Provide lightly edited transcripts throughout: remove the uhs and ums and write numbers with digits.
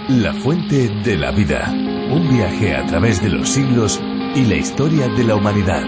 La fuente de la vida. Un viaje a través de los siglos y la historia de la humanidad.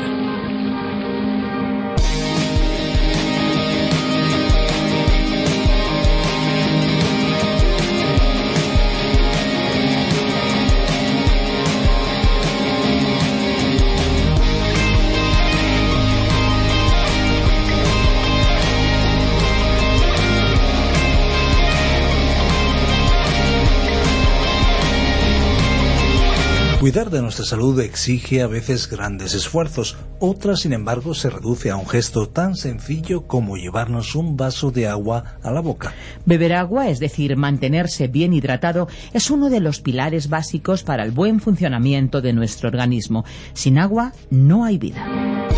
Cuidar de nuestra salud exige a veces grandes esfuerzos, otras sin embargo se reduce a un gesto tan sencillo como llevarnos un vaso de agua a la boca. Beber agua, es decir, mantenerse bien hidratado, es uno de los pilares básicos para el buen funcionamiento de nuestro organismo. Sin agua no hay vida.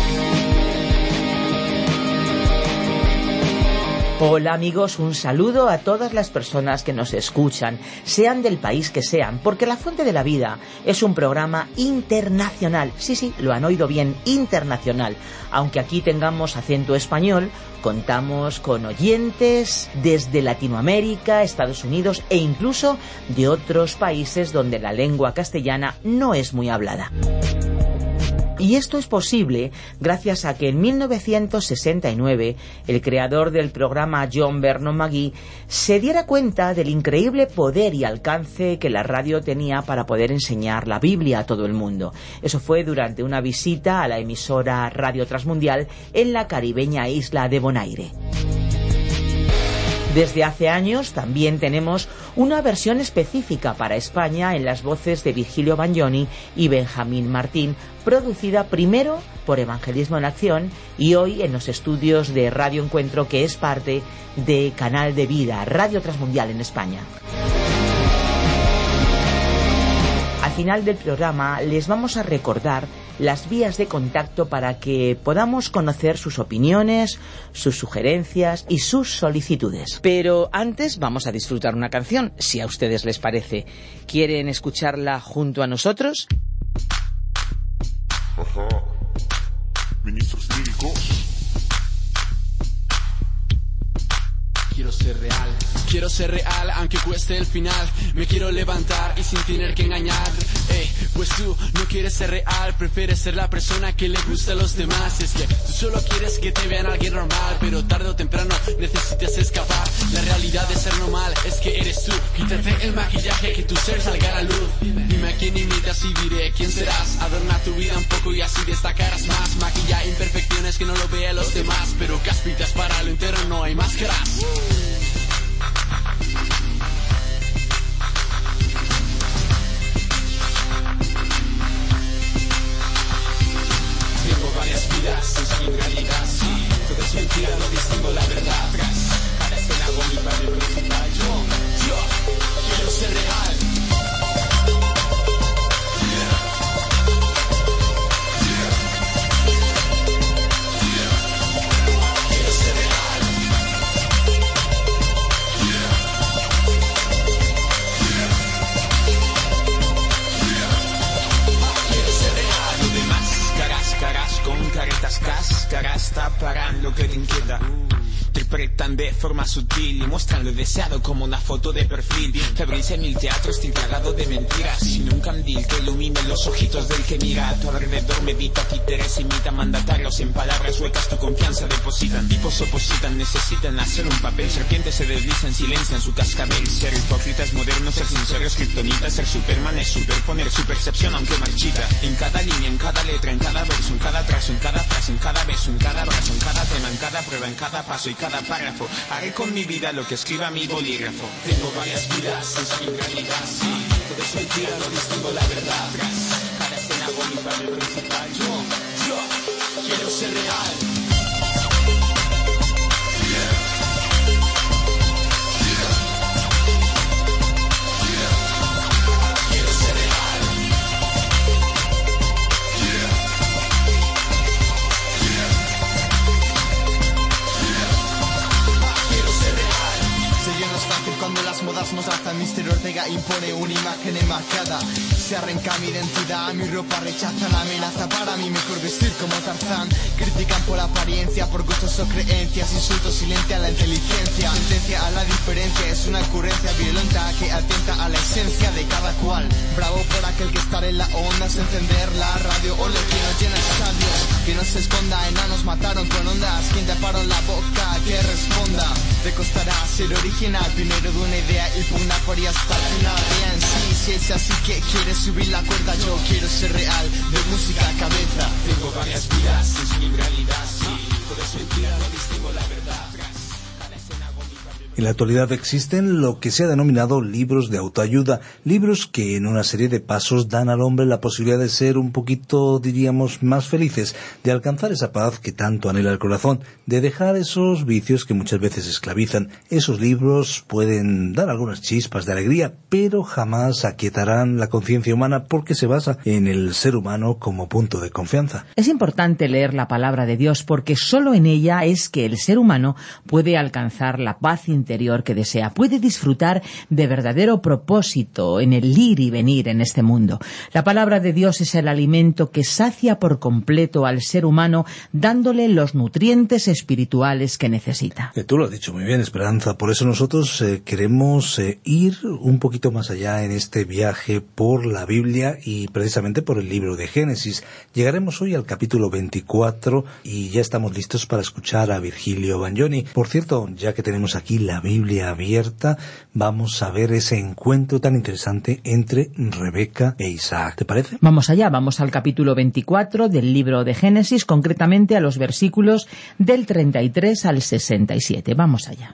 Hola amigos, un saludo a todas las personas que nos escuchan, sean del país que sean, porque La Fuente de la Vida es un programa internacional. Sí, lo han oído bien, internacional. Aunque aquí tengamos acento español, contamos con oyentes desde Latinoamérica, Estados Unidos e incluso de otros países donde la lengua castellana no es muy hablada. Y esto es posible gracias a que en 1969 el creador del programa, John Vernon McGee, se diera cuenta del increíble poder y alcance que la radio tenía para poder enseñar la Biblia a todo el mundo. Eso fue durante una visita a la emisora Radio Transmundial en la caribeña isla de Bonaire. Desde hace años también tenemos una versión específica para España en las voces de Virgilio Bagnoni y Benjamín Martín, producida primero por Evangelismo en Acción y hoy en los estudios de Radio Encuentro, que es parte de Canal de Vida, Radio Transmundial en España. Al final del programa les vamos a recordar las vías de contacto para que podamos conocer sus opiniones, sus sugerencias y sus solicitudes. Pero antes vamos a disfrutar una canción, si a ustedes les parece. ¿Quieren escucharla junto a nosotros? Ajá. Ministros líricos. Quiero ser real, aunque cueste el final. Me quiero levantar y sin tener que engañar. Pues tú no quieres ser real, prefieres ser la persona que le gusta a los demás. Es que tú solo quieres que te vean alguien normal, pero tarde o temprano necesitas escapar. La realidad de ser normal es que eres tú. Quítate el maquillaje, que tu ser salga a la luz. Dime a quién imitas y diré quién serás. Adorna tu vida un poco y así destacarás más. Maquilla imperfecciones que no lo vean los demás, pero caspitas para lo entero no hay máscaras. Tengo varias vidas, es mi realidad, sí. Todo es mentira, no distingo la verdad. Cada escena hago mi papel principal. Yo quiero ser real. Cáscaras taparán lo que te inquieta. Interpretan de forma sutil y muestran lo deseado como una foto de perfil. Febril en mil teatros plagado de mentiras, sin un candil que ilumine los ojitos del que mira. A tu alrededor medita, títeres imita mandatarios, en palabras huecas tu confianza depositan. Tipos opositan, necesitan hacer un papel. Serpientes se deslizan, silencian su cascabel. Ser hipócritas modernos, ser sinceros, kriptonitas. Ser Superman es superponer su percepción aunque marchita. En cada línea, en cada letra, en cada verso, en cada trazo, en cada frase, en cada beso, en cada abrazo, en cada tema, en cada prueba, en cada paso y cada párrafo. Haré con mi vida lo que escriba mi bolígrafo. Tengo varias vidas, es mi realidad, sí. Todo es mentira, no distingo la verdad. Cada escena hago mi papel principal. Yo quiero ser real. Cuando las las modas nos hacen. Mister Ortega impone una imagen enmarcada. Se arranca mi identidad, mi ropa rechaza la amenaza. Para mí mejor vestir como Tarzán. Critican por apariencia, por gustos o creencias. Insultos silencian la inteligencia. Sentencia a la diferencia, es una ocurrencia violenta que atenta a la esencia de cada cual. Bravo por aquel que estar en la onda, es encender la radio o lo que nos llena el estadio. Que no se esconda, enanos mataron con ondas. Quien taparon la boca, que responda. Te costará ser original, primero de una idea y pugna por y hasta el final. Bien, sí, si es así que quieres subir la cuerda, yo quiero ser real, de música a cabeza. Tengo varias vidas, es mi realidad, sí. Puedes mentir, no distingo la verdad. En la actualidad existen lo que se ha denominado libros de autoayuda, libros que en una serie de pasos dan al hombre la posibilidad de ser un poquito, diríamos, más felices, de alcanzar esa paz que tanto anhela el corazón, de dejar esos vicios que muchas veces esclavizan. Esos libros pueden dar algunas chispas de alegría, pero jamás aquietarán la conciencia humana porque se basa en el ser humano como punto de confianza. Es importante leer la palabra de Dios porque solo en ella es que el ser humano puede alcanzar la paz interior que desea, puede disfrutar de verdadero propósito en el ir y venir en este mundo. La palabra de Dios es el alimento que sacia por completo al ser humano, dándole los nutrientes espirituales que necesita. Tú lo has dicho muy bien, Esperanza. Por eso nosotros queremos ir un poquito más allá en este viaje por la Biblia y precisamente por el libro de Génesis. Llegaremos hoy al capítulo 24 y ya estamos listos para escuchar a Virgilio Bagnoni. Por cierto, ya que tenemos aquí la Biblia abierta, vamos a ver ese encuentro tan interesante entre Rebeca e Isaac. ¿Te parece? Vamos allá, vamos al capítulo 24 del libro de Génesis, concretamente a los versículos del 33 al 67. Vamos allá.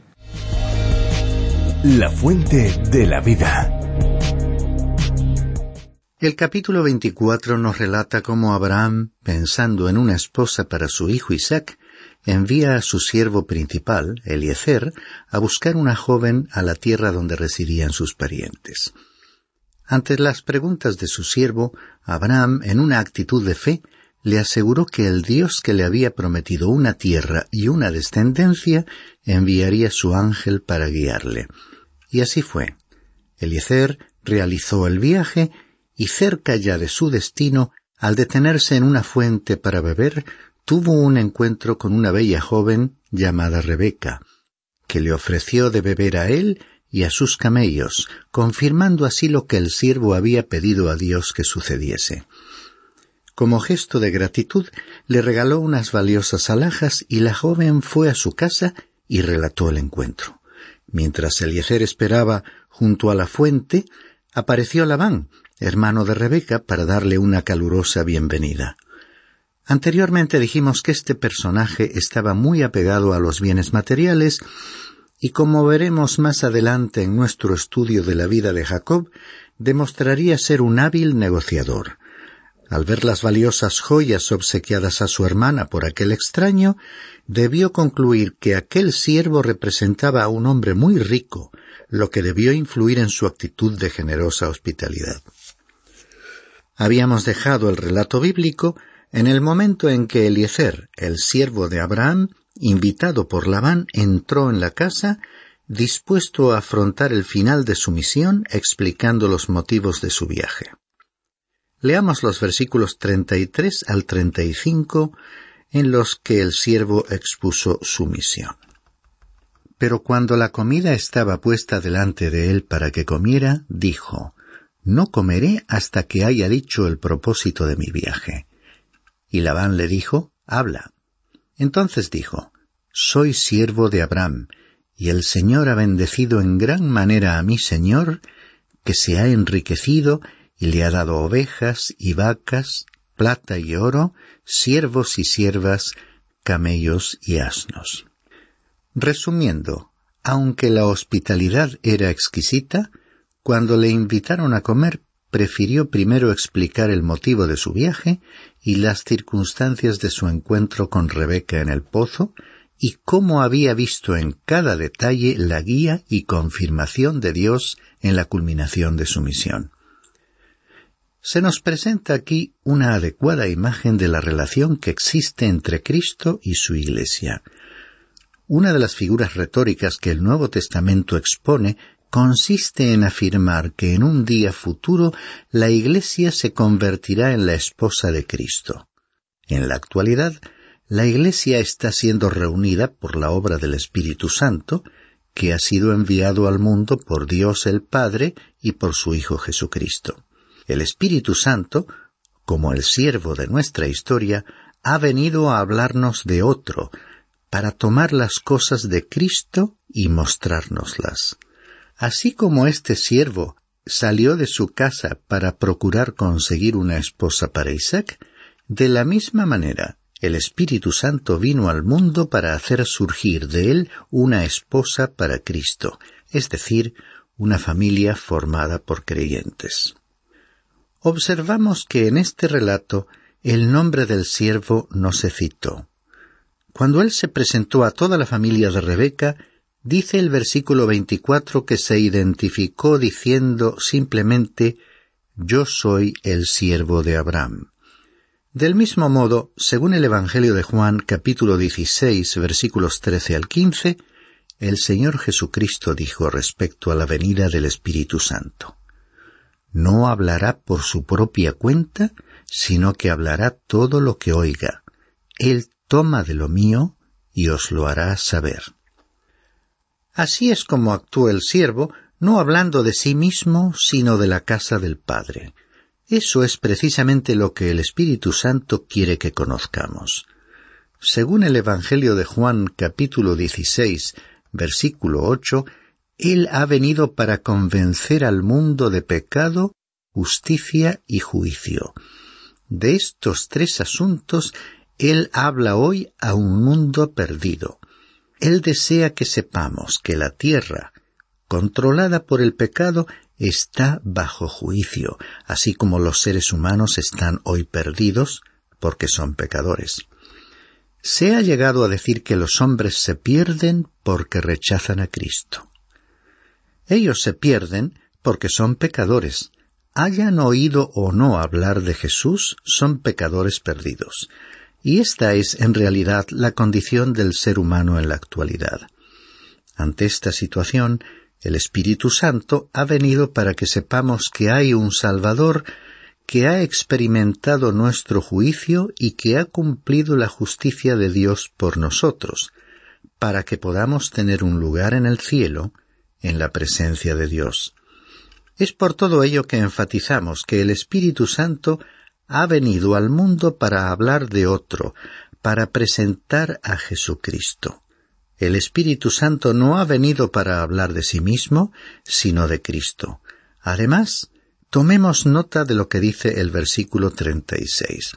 La fuente de la vida. El capítulo 24 nos relata cómo Abraham, pensando en una esposa para su hijo Isaac, envía a su siervo principal, Eliezer, a buscar una joven a la tierra donde residían sus parientes. Ante las preguntas de su siervo, Abraham, en una actitud de fe, le aseguró que el Dios que le había prometido una tierra y una descendencia enviaría su ángel para guiarle. Y así fue. Eliezer realizó el viaje y cerca ya de su destino, al detenerse en una fuente para beber, tuvo un encuentro con una bella joven llamada Rebeca, que le ofreció de beber a él y a sus camellos, confirmando así lo que el siervo había pedido a Dios que sucediese. Como gesto de gratitud, le regaló unas valiosas alhajas y la joven fue a su casa y relató el encuentro. Mientras Eliezer esperaba junto a la fuente, apareció Labán, hermano de Rebeca, para darle una calurosa bienvenida. Anteriormente dijimos que este personaje estaba muy apegado a los bienes materiales y, como veremos más adelante en nuestro estudio de la vida de Jacob, demostraría ser un hábil negociador. Al ver las valiosas joyas obsequiadas a su hermana por aquel extraño, debió concluir que aquel siervo representaba a un hombre muy rico, lo que debió influir en su actitud de generosa hospitalidad. Habíamos dejado el relato bíblico en el momento en que Eliezer, el siervo de Abraham, invitado por Labán, entró en la casa, dispuesto a afrontar el final de su misión, explicando los motivos de su viaje. Leamos los versículos 33 al 35, en los que el siervo expuso su misión. Pero cuando la comida estaba puesta delante de él para que comiera, dijo: «No comeré hasta que haya dicho el propósito de mi viaje». Y Labán le dijo: «Habla». Entonces dijo: «Soy siervo de Abraham, y el Señor ha bendecido en gran manera a mi señor, que se ha enriquecido y le ha dado ovejas y vacas, plata y oro, siervos y siervas, camellos y asnos». Resumiendo, aunque la hospitalidad era exquisita, cuando le invitaron a comer, prefirió primero explicar el motivo de su viaje y las circunstancias de su encuentro con Rebeca en el pozo, y cómo había visto en cada detalle la guía y confirmación de Dios en la culminación de su misión. Se nos presenta aquí una adecuada imagen de la relación que existe entre Cristo y su Iglesia. Una de las figuras retóricas que el Nuevo Testamento expone consiste en afirmar que en un día futuro la Iglesia se convertirá en la esposa de Cristo. En la actualidad, la Iglesia está siendo reunida por la obra del Espíritu Santo, que ha sido enviado al mundo por Dios el Padre y por su Hijo Jesucristo. El Espíritu Santo, como el siervo de nuestra historia, ha venido a hablarnos de otro, para tomar las cosas de Cristo y mostrárnoslas. Así como este siervo salió de su casa para procurar conseguir una esposa para Isaac, de la misma manera, el Espíritu Santo vino al mundo para hacer surgir de él una esposa para Cristo, es decir, una familia formada por creyentes. Observamos que en este relato el nombre del siervo no se citó. Cuando él se presentó a toda la familia de Rebeca, dice el versículo 24 que se identificó diciendo simplemente: «Yo soy el siervo de Abraham». Del mismo modo, según el Evangelio de Juan, capítulo 16, versículos 13 al 15, el Señor Jesucristo dijo respecto a la venida del Espíritu Santo: «No hablará por su propia cuenta, sino que hablará todo lo que oiga. Él toma de lo mío y os lo hará saber». Así es como actúa el siervo, no hablando de sí mismo, sino de la casa del Padre. Eso es precisamente lo que el Espíritu Santo quiere que conozcamos. Según el Evangelio de Juan, capítulo 16, versículo 8, Él ha venido para convencer al mundo de pecado, justicia y juicio. De estos tres asuntos, Él habla hoy a un mundo perdido. Él desea que sepamos que la tierra, controlada por el pecado, está bajo juicio, así como los seres humanos están hoy perdidos porque son pecadores. Se ha llegado a decir que los hombres se pierden porque rechazan a Cristo. Ellos se pierden porque son pecadores. Hayan oído o no hablar de Jesús, son pecadores perdidos. Y esta es, en realidad, la condición del ser humano en la actualidad. Ante esta situación, el Espíritu Santo ha venido para que sepamos que hay un Salvador que ha experimentado nuestro juicio y que ha cumplido la justicia de Dios por nosotros, para que podamos tener un lugar en el cielo, en la presencia de Dios. Es por todo ello que enfatizamos que el Espíritu Santo ha venido al mundo para hablar de otro, para presentar a Jesucristo. El Espíritu Santo no ha venido para hablar de sí mismo, sino de Cristo. Además, tomemos nota de lo que dice el versículo 36.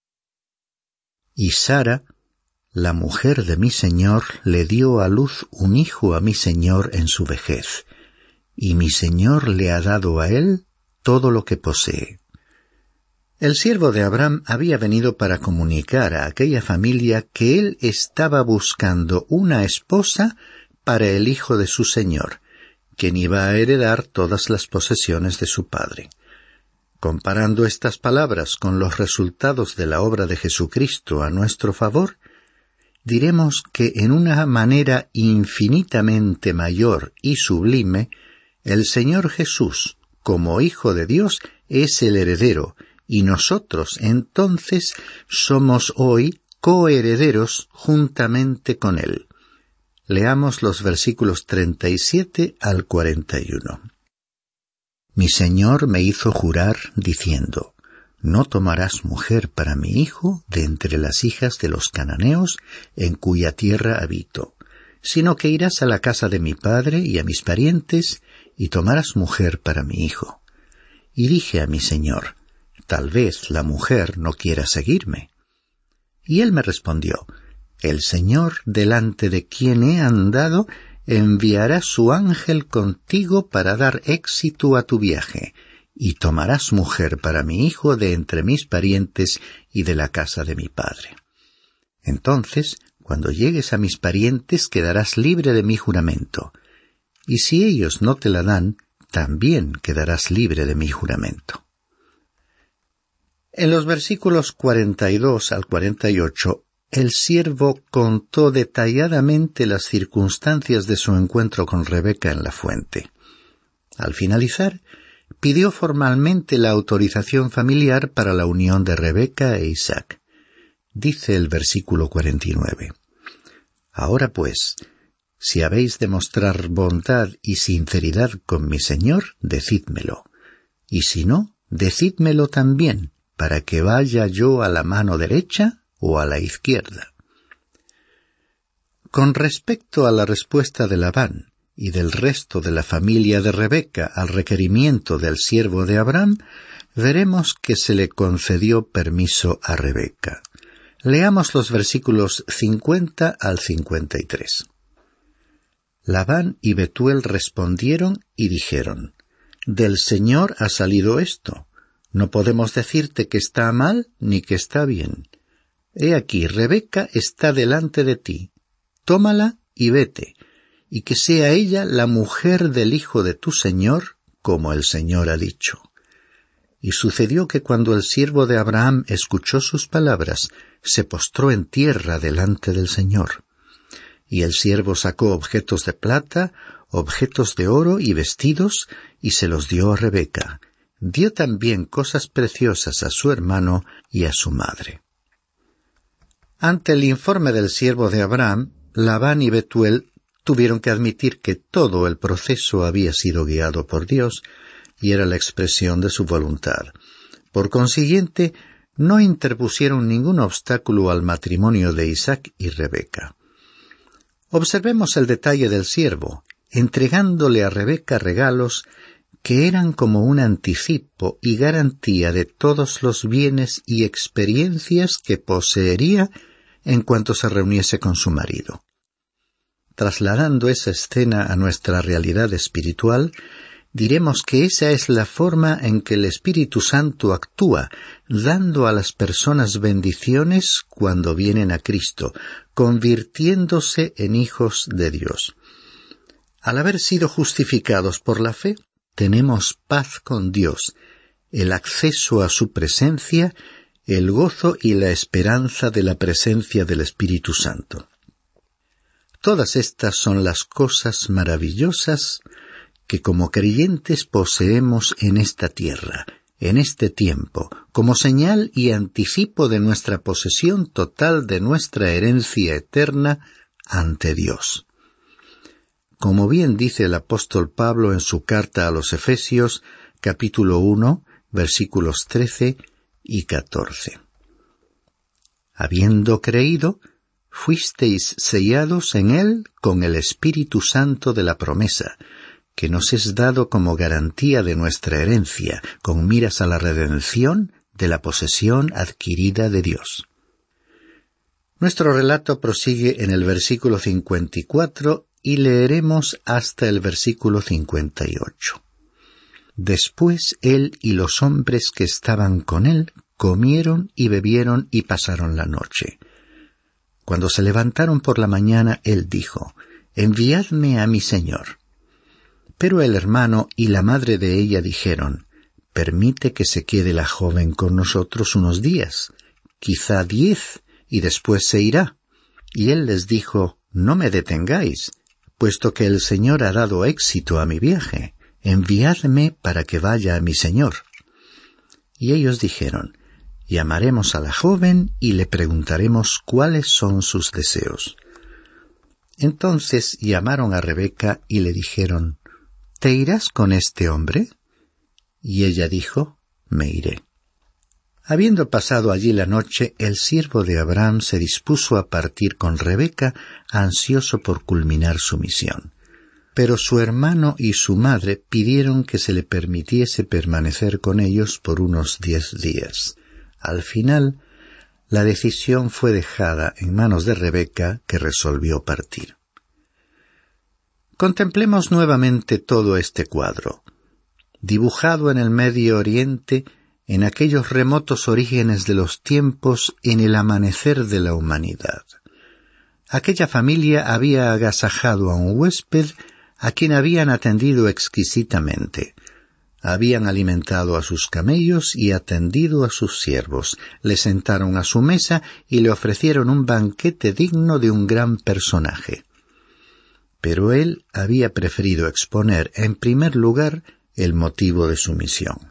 «Y Sara, la mujer de mi Señor, le dio a luz un hijo a mi Señor en su vejez, y mi Señor le ha dado a él todo lo que posee». El siervo de Abraham había venido para comunicar a aquella familia que él estaba buscando una esposa para el hijo de su señor, quien iba a heredar todas las posesiones de su padre. Comparando estas palabras con los resultados de la obra de Jesucristo a nuestro favor, diremos que en una manera infinitamente mayor y sublime, el Señor Jesús, como Hijo de Dios, es el heredero, y nosotros, entonces, somos hoy coherederos juntamente con Él. Leamos los versículos 37 al 41. «Mi Señor me hizo jurar, diciendo: No tomarás mujer para mi hijo de entre las hijas de los cananeos en cuya tierra habito, sino que irás a la casa de mi padre y a mis parientes, y tomarás mujer para mi hijo. Y dije a mi Señor: Tal vez la mujer no quiera seguirme. Y él me respondió: El Señor, delante de quien he andado, enviará su ángel contigo para dar éxito a tu viaje, y tomarás mujer para mi hijo de entre mis parientes y de la casa de mi padre. Entonces, cuando llegues a mis parientes, quedarás libre de mi juramento, y si ellos no te la dan, también quedarás libre de mi juramento». En los versículos 42 al 48, el siervo contó detalladamente las circunstancias de su encuentro con Rebeca en la fuente. Al finalizar, pidió formalmente la autorización familiar para la unión de Rebeca e Isaac. Dice el versículo 49. Ahora pues, si habéis de mostrar bondad y sinceridad con mi señor, decídmelo. Y si no, decídmelo también, para que vaya yo a la mano derecha o a la izquierda. Con respecto a la respuesta de Labán y del resto de la familia de Rebeca al requerimiento del siervo de Abraham, veremos que se le concedió permiso a Rebeca. Leamos los versículos 50 al 53. Labán y Betuel respondieron y dijeron: «Del Señor ha salido esto. No podemos decirte que está mal ni que está bien. He aquí, Rebeca está delante de ti. Tómala y vete, y que sea ella la mujer del hijo de tu señor, como el Señor ha dicho». Y sucedió que cuando el siervo de Abraham escuchó sus palabras, se postró en tierra delante del Señor. Y el siervo sacó objetos de plata, objetos de oro y vestidos, y se los dio a Rebeca. Dio también cosas preciosas a su hermano y a su madre. Ante el informe del siervo de Abraham, Labán y Betuel tuvieron que admitir que todo el proceso había sido guiado por Dios y era la expresión de su voluntad. Por consiguiente, no interpusieron ningún obstáculo al matrimonio de Isaac y Rebeca. Observemos el detalle del siervo, entregándole a Rebeca regalos que eran como un anticipo y garantía de todos los bienes y experiencias que poseería en cuanto se reuniese con su marido. Trasladando esa escena a nuestra realidad espiritual, diremos que esa es la forma en que el Espíritu Santo actúa, dando a las personas bendiciones cuando vienen a Cristo, convirtiéndose en hijos de Dios. Al haber sido justificados por la fe, tenemos paz con Dios, el acceso a su presencia, el gozo y la esperanza de la presencia del Espíritu Santo. Todas estas son las cosas maravillosas que como creyentes poseemos en esta tierra, en este tiempo, como señal y anticipo de nuestra posesión total de nuestra herencia eterna ante Dios. Como bien dice el apóstol Pablo en su carta a los Efesios, capítulo 1, versículos 13 y 14. Habiendo creído, fuisteis sellados en él con el Espíritu Santo de la promesa, que nos es dado como garantía de nuestra herencia, con miras a la redención de la posesión adquirida de Dios. Nuestro relato prosigue en el versículo 54 y leeremos hasta el versículo 58. Después él y los hombres que estaban con él comieron y bebieron y pasaron la noche. Cuando se levantaron por la mañana, él dijo: «Enviadme a mi señor». Pero el hermano y la madre de ella dijeron: «Permite que se quede la joven con nosotros unos días, quizá 10, y después se irá». Y él les dijo: «No me detengáis, puesto que el Señor ha dado éxito a mi viaje. Enviadme para que vaya a mi señor». Y ellos dijeron: «Llamaremos a la joven y le preguntaremos cuáles son sus deseos». Entonces llamaron a Rebeca y le dijeron: «¿Te irás con este hombre?» Y ella dijo: «Me iré». Habiendo pasado allí la noche, el siervo de Abraham se dispuso a partir con Rebeca, ansioso por culminar su misión. Pero su hermano y su madre pidieron que se le permitiese permanecer con ellos por unos 10 días. Al final, la decisión fue dejada en manos de Rebeca, que resolvió partir. Contemplemos nuevamente todo este cuadro, dibujado en el Medio Oriente, en aquellos remotos orígenes de los tiempos, en el amanecer de la humanidad. Aquella familia había agasajado a un huésped a quien habían atendido exquisitamente. Habían alimentado a sus camellos y atendido a sus siervos, le sentaron a su mesa y le ofrecieron un banquete digno de un gran personaje. pero él había preferido exponer en primer lugar el motivo de su misión.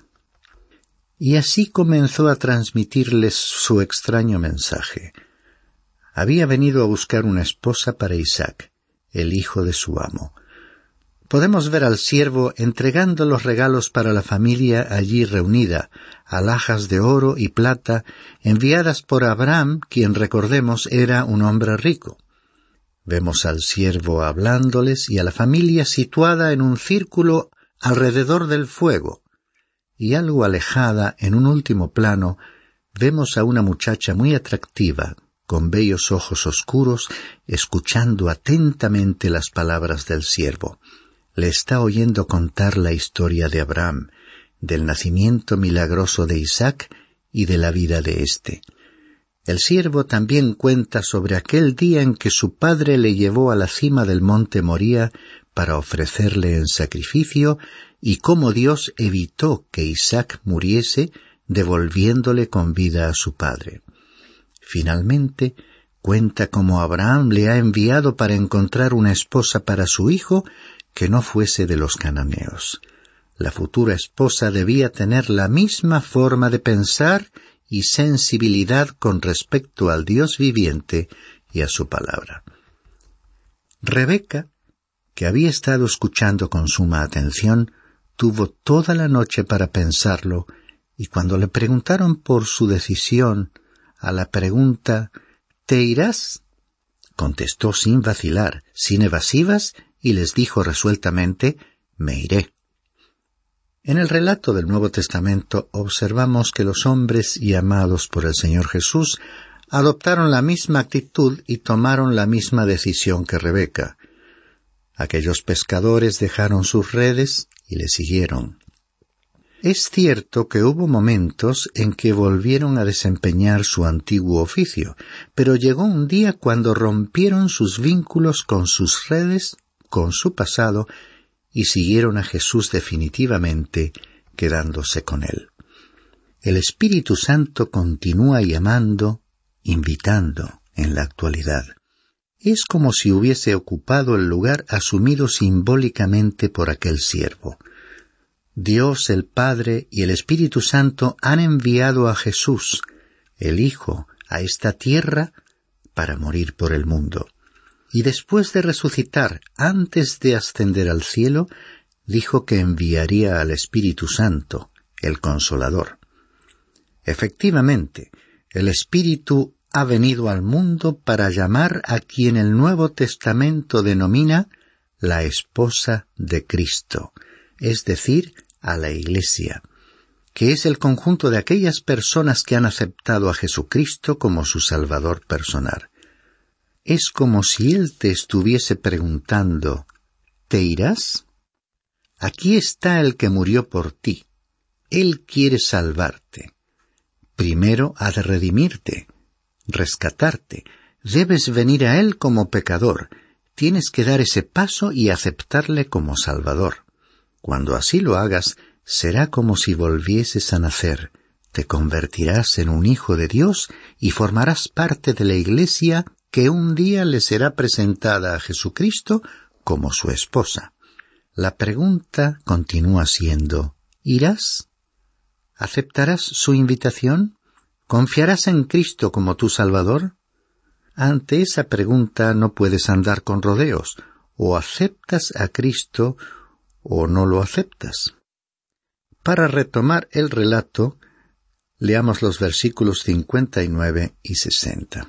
Y así comenzó a transmitirles su extraño mensaje. Había venido a buscar una esposa para Isaac, el hijo de su amo. Podemos ver al siervo entregando los regalos para la familia allí reunida, alhajas de oro y plata, enviadas por Abraham, quien, recordemos, era un hombre rico. Vemos al siervo hablándoles y a la familia situada en un círculo alrededor del fuego. Y algo alejada, en un último plano, vemos a una muchacha muy atractiva, con bellos ojos oscuros, escuchando atentamente las palabras del siervo. Le está oyendo contar la historia de Abraham, del nacimiento milagroso de Isaac y de la vida de éste. El siervo también cuenta sobre aquel día en que su padre le llevó a la cima del monte Moría para ofrecerle en sacrificio, y cómo Dios evitó que Isaac muriese, devolviéndole con vida a su padre. Finalmente, cuenta cómo Abraham le ha enviado para encontrar una esposa para su hijo que no fuese de los cananeos. La futura esposa debía tener la misma forma de pensar y sensibilidad con respecto al Dios viviente y a su palabra. Rebeca, que había estado escuchando con suma atención, tuvo toda la noche para pensarlo, y cuando le preguntaron por su decisión, a la pregunta «¿Te irás?», contestó sin vacilar, sin evasivas, y les dijo resueltamente «Me iré». En el relato del Nuevo Testamento observamos que los hombres llamados por el Señor Jesús adoptaron la misma actitud y tomaron la misma decisión que Rebeca. Aquellos pescadores dejaron sus redes y le siguieron. Es cierto que hubo momentos en que volvieron a desempeñar su antiguo oficio, pero llegó un día cuando rompieron sus vínculos con sus redes, con su pasado, y siguieron a Jesús definitivamente, quedándose con él. El Espíritu Santo continúa llamando, invitando en la actualidad. Es como si hubiese ocupado el lugar asumido simbólicamente por aquel siervo. Dios el Padre y el Espíritu Santo han enviado a Jesús, el Hijo, a esta tierra para morir por el mundo. Y después de resucitar, antes de ascender al cielo, dijo que enviaría al Espíritu Santo, el Consolador. Efectivamente, el Espíritu ha venido al mundo para llamar a quien el Nuevo Testamento denomina la esposa de Cristo, es decir, a la Iglesia, que es el conjunto de aquellas personas que han aceptado a Jesucristo como su Salvador personal. Es como si Él te estuviese preguntando, ¿te irás? Aquí está el que murió por ti. Él quiere salvarte. Primero ha de redimirte, rescatarte. Debes venir a Él como pecador. Tienes que dar ese paso y aceptarle como Salvador. Cuando así lo hagas, será como si volvieses a nacer. Te convertirás en un hijo de Dios y formarás parte de la Iglesia que un día le será presentada a Jesucristo como su esposa. La pregunta continúa siendo, ¿irás? ¿Aceptarás su invitación? ¿Confiarás en Cristo como tu Salvador? Ante esa pregunta no puedes andar con rodeos. O aceptas a Cristo o no lo aceptas. Para retomar el relato, leamos los versículos 59 y 60.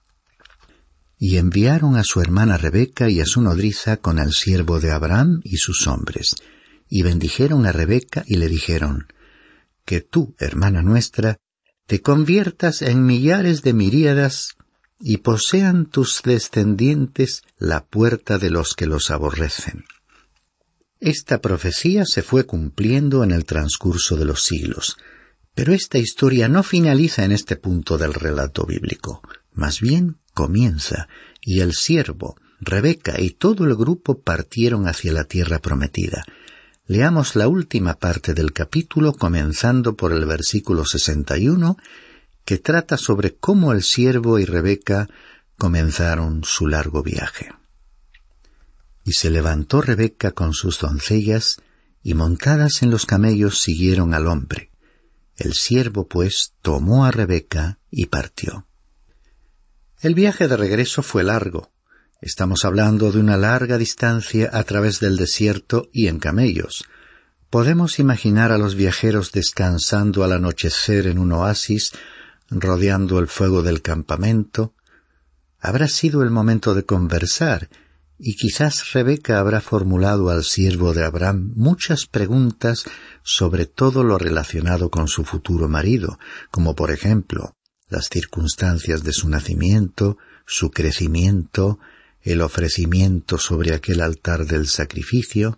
Y enviaron a su hermana Rebeca y a su nodriza con el siervo de Abraham y sus hombres, y bendijeron a Rebeca y le dijeron, que tú, hermana nuestra, te conviertas en millares de miríadas, y posean tus descendientes la puerta de los que los aborrecen. Esta profecía se fue cumpliendo en el transcurso de los siglos, pero esta historia no finaliza en este punto del relato bíblico, más bien comienza, y el siervo, Rebeca y todo el grupo partieron hacia la tierra prometida. Leamos la última parte del capítulo, comenzando por el versículo 61, que trata sobre cómo el siervo y Rebeca comenzaron su largo viaje. Y se levantó Rebeca con sus doncellas, y montadas en los camellos siguieron al hombre. El siervo, pues, tomó a Rebeca y partió. El viaje de regreso fue largo. Estamos hablando de una larga distancia a través del desierto y en camellos. Podemos imaginar a los viajeros descansando al anochecer en un oasis, rodeando el fuego del campamento. Habrá sido el momento de conversar, y quizás Rebeca habrá formulado al siervo de Abraham muchas preguntas sobre todo lo relacionado con su futuro marido, como por ejemplo, las circunstancias de su nacimiento, su crecimiento, el ofrecimiento sobre aquel altar del sacrificio.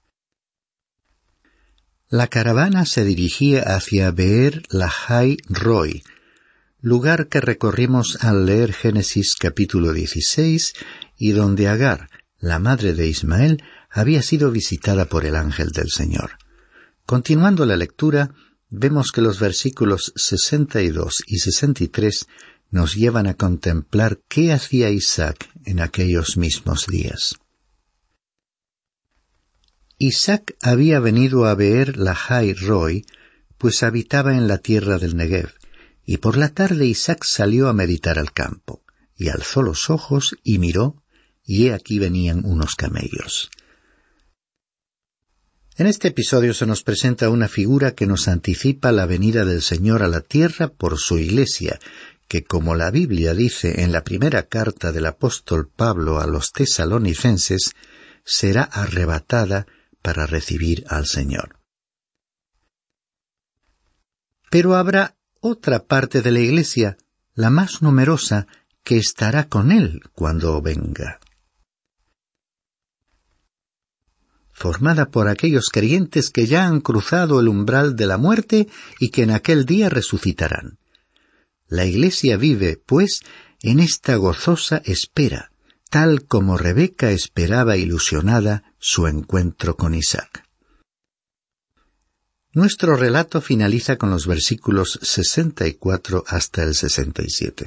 La caravana se dirigía hacia Beer Lahai Roi, lugar que recorrimos al leer Génesis capítulo 16 y donde Agar, la madre de Ismael, había sido visitada por el ángel del Señor. Continuando la lectura, vemos que los versículos 62 y 63 nos llevan a contemplar qué hacía Isaac en aquellos mismos días. Isaac había venido a Beer Lahai Roi, pues habitaba en la tierra del Negev, y por la tarde Isaac salió a meditar al campo, y alzó los ojos y miró, y he aquí venían unos camellos. En este episodio se nos presenta una figura que nos anticipa la venida del Señor a la tierra por su iglesia, que, como la Biblia dice en la primera carta del apóstol Pablo a los tesalonicenses, será arrebatada para recibir al Señor. Pero habrá otra parte de la iglesia, la más numerosa, que estará con él cuando venga. Formada por aquellos creyentes que ya han cruzado el umbral de la muerte y que en aquel día resucitarán. La iglesia vive, pues, en esta gozosa espera, tal como Rebeca esperaba ilusionada su encuentro con Isaac. Nuestro relato finaliza con los versículos 64 hasta el 67.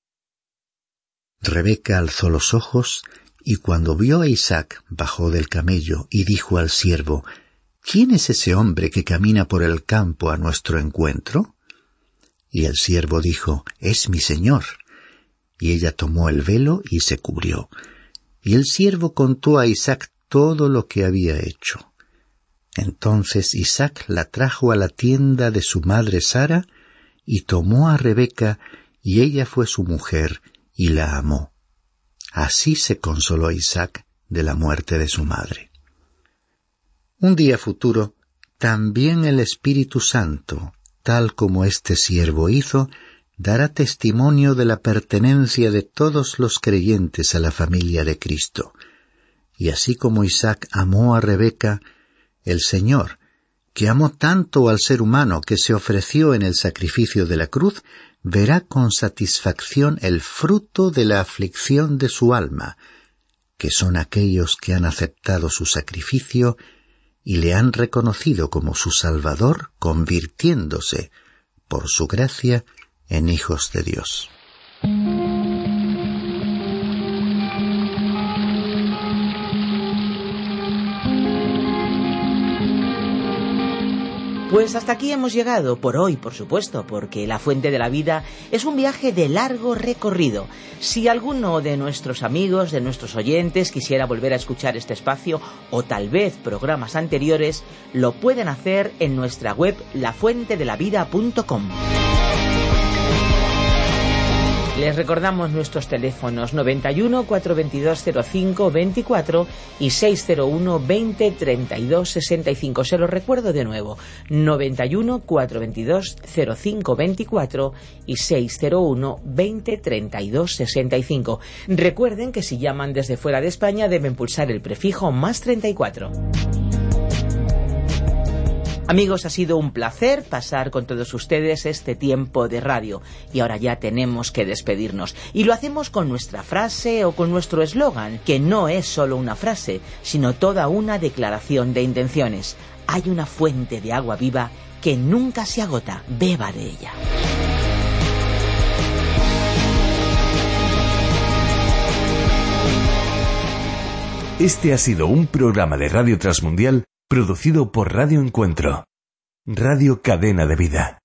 Rebeca alzó los ojos, y cuando vio a Isaac, bajó del camello y dijo al siervo: ¿Quién es ese hombre que camina por el campo a nuestro encuentro? Y el siervo dijo: Es mi señor. Y ella tomó el velo y se cubrió. Y el siervo contó a Isaac todo lo que había hecho. Entonces Isaac la trajo a la tienda de su madre Sara, y tomó a Rebeca, y ella fue su mujer, y la amó. Así se consoló Isaac de la muerte de su madre. Un día futuro, también el Espíritu Santo, tal como este siervo hizo, dará testimonio de la pertenencia de todos los creyentes a la familia de Cristo. Y así como Isaac amó a Rebeca, el Señor, que amó tanto al ser humano que se ofreció en el sacrificio de la cruz, verá con satisfacción el fruto de la aflicción de su alma, que son aquellos que han aceptado su sacrificio y le han reconocido como su Salvador, convirtiéndose, por su gracia, en hijos de Dios. Pues hasta aquí hemos llegado, por hoy, por supuesto, porque La Fuente de la Vida es un viaje de largo recorrido. Si alguno de nuestros amigos, de nuestros oyentes, quisiera volver a escuchar este espacio, o tal vez programas anteriores, lo pueden hacer en nuestra web lafuentedelavida.com. Les recordamos nuestros teléfonos 91 422 05 24 y 601 20 32 65. Se los recuerdo de nuevo, 91 422 05 24 y 601 20 32 65. Recuerden que si llaman desde fuera de España deben pulsar el prefijo más 34. Amigos, ha sido un placer pasar con todos ustedes este tiempo de radio y ahora ya tenemos que despedirnos. Y lo hacemos con nuestra frase o con nuestro eslogan, que no es solo una frase, sino toda una declaración de intenciones. Hay una fuente de agua viva que nunca se agota, beba de ella. Este ha sido un programa de Radio Transmundial producido por Radio Encuentro, Radio Cadena de Vida.